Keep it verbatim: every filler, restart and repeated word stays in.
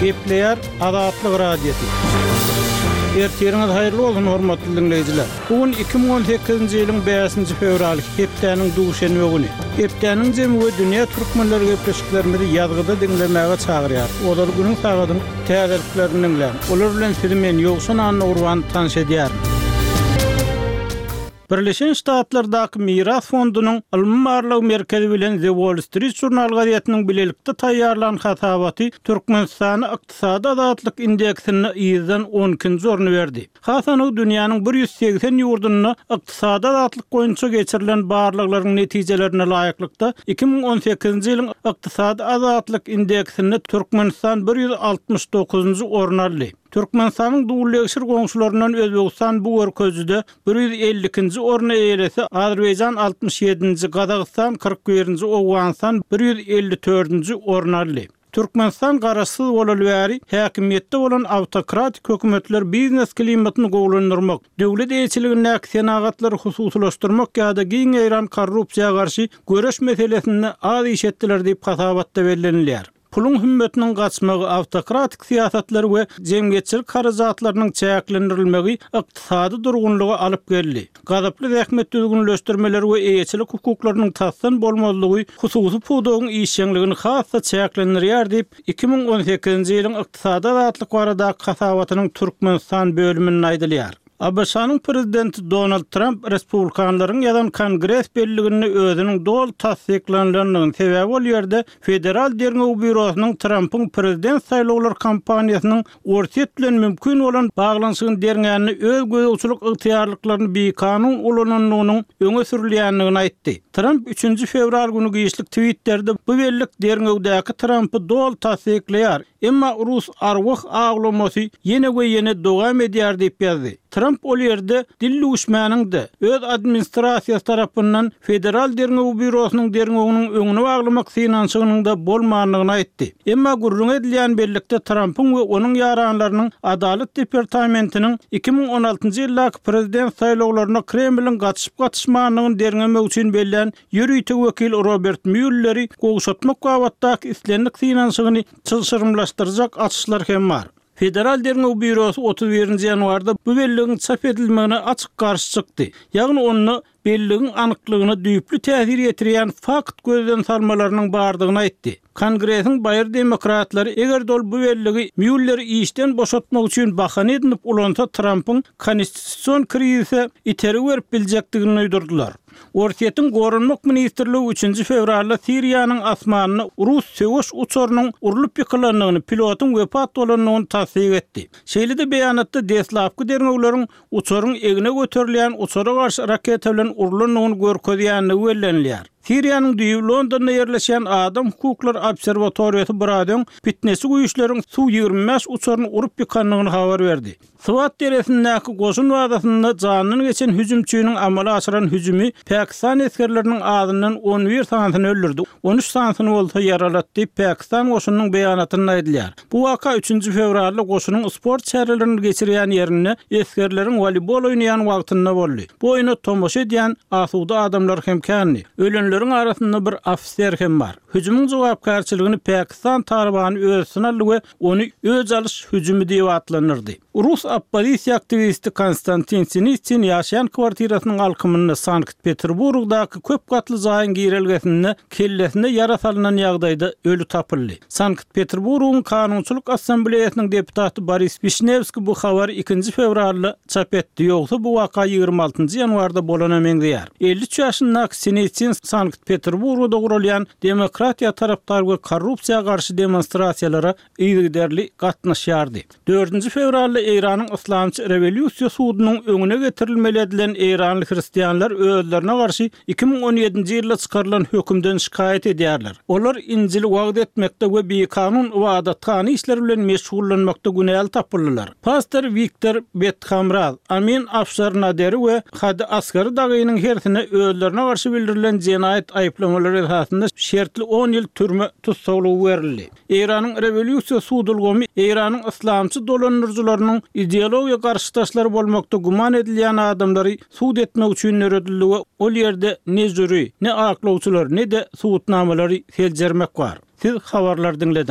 Gepleyer Azatlyk Radiosu. Ertiriniz hayırlı olsun hormatly dinleyijiler. Bugün iki bin on sekizinji ýylyň beşinji fevral hepdeniň duşenbe güni. Hepdeniň jemgy dünýä türkmenleri gepleşiklerini ýazgyda dinlemäge çagyrýar. Olar günüň sagatyny täzeliklerini dinleýär. Olar bilen filmen ýoksun anny urwan tanış edýär. Birleşen Ştatlardaky Miras Fondunyň Ilmi merkezi bilen The Wall Street Journal gazetynyň bilelikde taýýarlanan hasabaty Türkmenistany ykdysady azatlyk indeksini ýyzdan on ikinji orny berdi. Hasany dünýäniň bir ýüz seksen ýurduny ykdysady azatlyk goýunça geçirilen barlyklaryň netijelerine laýyklykda iki bin on sekizinji ýylyň ykdysady azatlyk indeksini Türkmenistan bir ýüz altymyş dokuzunji orny aldy. Türkmenistanyň dowlatçylyk goňşularyndan Özbegistan bu görkezde bir ýüz elli ikinji orna eýlese, Azerbaýjan altymyş ýedinji, Gazagystan kırk birinji, Owganistan bir ýüz elli dördünji orna aldy. Türkmenistan garaşsyz bolan bäri häkimetde bolan awtokratik hökümetler biznes klimatyny gowlandyrmak, döwlet eýçiligine senagatlar hususlaşdyrmak ýa-da giň eýran korrupsiýaga garşy göreş meselesini az iş etdiler diýip hasabatda bellenilýär. Pulun hümmetinin gaçmagy, awtokratik siýasatlar we jemgyýetçilik karajatlarynyň çäklendirilmegi ykdysady durgunlygy alyp geldi. Gazaply zähmet düzgünleşdirmeler we eýçilik hukuklarynyň tasdan bolmazlygy hususy pudogyň işçiligini hassa çäklendirýär diýip iki bin on sekizinji ýylyň ykdysady azatlyk barada hasabatynyň Türkmenistan bölümini aýdylýar. A B S-nyň prezidenti Donald Trump respublikanlaryň ýa-da Kongres belligini özüniň dol tasdiklanýanyň sebebi bol ýerde Federal Derňew Bürosynyň Trumpyň prezident saýlawlary kampaniýasynyň orset bilen mümkin bolan baglanyşyny derňäni öz gözüçilik ygtyýarlyklaryny bir kanun ulananynyň öňe sürilýändigini aýtdy. Trump üçünji fevral güni giýişlik tweetlerde bu bellik Derňewdäki Trumpy dol tasdiklýar. Emma Rus arwah aglamasy ýene we ýene dowam edýär diýip ýazdy. Trump ol ýerde dilli uşmanyňdy öz administrasiýasy tarapyndan Federal Derňew Bürosynyň derňewiniň öňüne baglamak finansynyň da bolmanlygyny aýtdy. Emma gurrun edilýän bellikde Trumpyň we onuň ýaranlarynyň Adalet departamentiniň iki bin on altynjy ýyldaky prezident saýlawlaryna Kremliň gaçyp gaçmagyny derňemek üçin belän ýürüýtük wekil Robert Mueller'i gowşatmak wagtdaky islenlik finansyny çylşyrymlaşdyrjak açyşlar hem bar. Federal Derňew Bürosu otuz birinji ýanwarda bu belligiň çap edilmegine açyk garşy çykdy. Ýagny onu belligiň anyklygyna düýpli täsir ýetirýän fakt gözden salmalarynyň bardygyny aýtdy. Kongresiň baýır demokratlary eger dol bu belligi Mueller'i işden boşatmak üçin bahane edinip ulansa Trumpyň konstitusiýon krizise iteri berip biljekdigini öýdürdiler. Ortiýetiň gorunmak ministrligi üçünji fevralda Siriýanyň asmanyny Rus söwüş uçarynyň urulyp ýykylandygyny, pilotyň wepat bolanyny tasdik etdi. Şeýlede beýanatda deslavky derňewleriň uçaryň egine göterilýän uçara garşy raketa bilen urulanyny görkezýänligi bellenilýär. Siriýanyň düýbi Londonda ýerleşen Adam hukuklar obserwatoriýasy Bradon fitnesi güýçleriň suw ýigirme beş uçaryny urup ýykanlygyny habar berdi. Swat deresindäki goşun wadasynda janyny geçen hüjümçüniň amala aşyran hüjümi Pakistan eskerleriniň adyndan on bir sanatyny öldürdi. on üç sanatyny bolsa yaralatdy. Pakistan goşunyň beýanatyny aýdylýar. Bu waka üçünji fevralda goşunyň sport şäherlerini geçirýän ýerine eskerleriň volleybol oýnaýan wagtynda boldy. Bu oýny tomoşa edýän asuda adamlar hem känni. Ölenleriň arasynda bir ofisier hem bar. Hüjümüň jogapkarçylygını Pakistan Talibany özüne aldy we ony öz alyş hüjümi diýip atlanyrdy. Rus opposisiýa aktivisti Konstantin Sinitsin ýaşaýan kwartirasynyň alkymyny Sankt-Peterburgdaky köp gatly zaýyn giýrelgesinde kellesinde ýara salynan ýagdaýda ölü tapyldy. Sankt-Peterburgyň Kanunçylyk Assambleýasynyň deputaty Boris Vishnevski bu habary ikinji fevralda çap etdi. Ýogsa bu waka ýygrimi altynjy ýanwarda bolana meňdýär. elli üç ýaşyndaky Sinitsin Sankt-Peterburgda gurulýan demokratiýa tarapdary we korrupsiýaga garşy demonstrasiýalara ýygyderli gatnaşýardy. dördünji fevralda Eýranyň Islamçy Rewolýusiýa suudynyň öňüne getirilmeli edilen Eýranly hristiýanlar özlerine garşy iki bin on ýedinji ýylda çykarylan hökümden şikayet edýärler. Olar Injili wagt etmekde we bir kanun we adatkany işler bilen meşgullanmakda günäl tapyldylar. Pastor Viktor Bethamraz, Amin Afşarnaderi we Hadi Asgary dagynyň hersine özlerine garşy bildirilen jenaýat aýplamalary esasında şertli on ýyl türme tutsaglygy berildi. Eýranyň Rewolýusiýa suudylgymy Eýranyň islamçy dolanyrjylarynyň ideologiýa garşydaşlary bolmakda guman edilýän adamlary suud etmek üçin öredildi we ol ýerde ne jüri, ne aklawçylar, ne de suudnamalary seljermek bar. Siz habarlar dinlediniz.